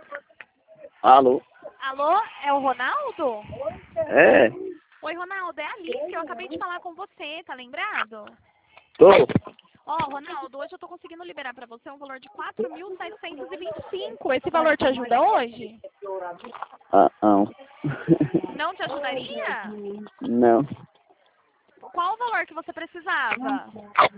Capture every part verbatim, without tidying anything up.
Alô? Alô, é o Ronaldo? É, Oi, Ronaldo, é a Alice, eu acabei de falar com você, tá lembrado? tô. Ó, Ronaldo, hoje eu tô conseguindo liberar pra você um valor de quatro mil setecentos e vinte e cinco. Esse valor te ajuda hoje? Ah, não. Não te ajudaria? Não. Qual o valor que você precisava?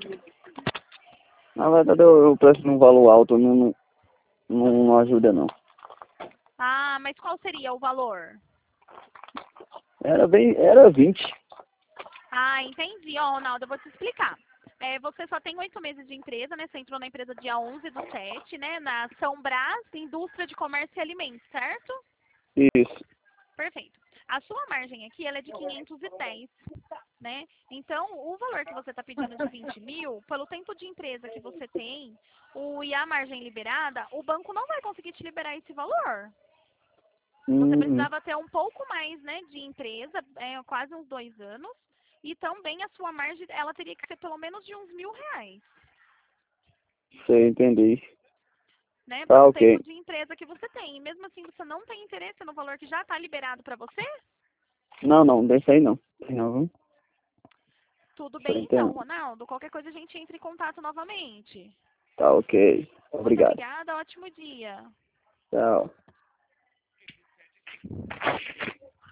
Na verdade, eu, eu preço num valor alto, não, não, não, não ajuda, não. Ah, mas qual seria o valor? Era bem, era vinte. Ah, entendi. Ó, Ronaldo, eu vou te explicar. É, você só tem oito meses de empresa, né? Você entrou na empresa dia onze do sete, né? Na São Brás, Indústria de Comércio e Alimentos, certo? Isso. Perfeito. A sua margem aqui, ela é de quinhentos e dez, né? Então, o valor que você está pedindo de vinte mil, pelo tempo de empresa que você tem, o, e a margem liberada, o banco não vai conseguir te liberar esse valor. Você Uhum. precisava ter um pouco mais, né, de empresa, é, quase uns dois anos, e também a sua margem, ela teria que ser pelo menos de uns mil reais, Sei, entendi. né, Tá, pelo ok. tempo de empresa que você tem. E mesmo assim, você não tem interesse no valor que já está liberado para você? Não, não, deixa aí não. Não, viu? Tudo Só bem então, entendo. Ronaldo. Qualquer coisa a gente entra em contato novamente. Tá, ok. Muito Obrigado. obrigada, ótimo dia. Tchau.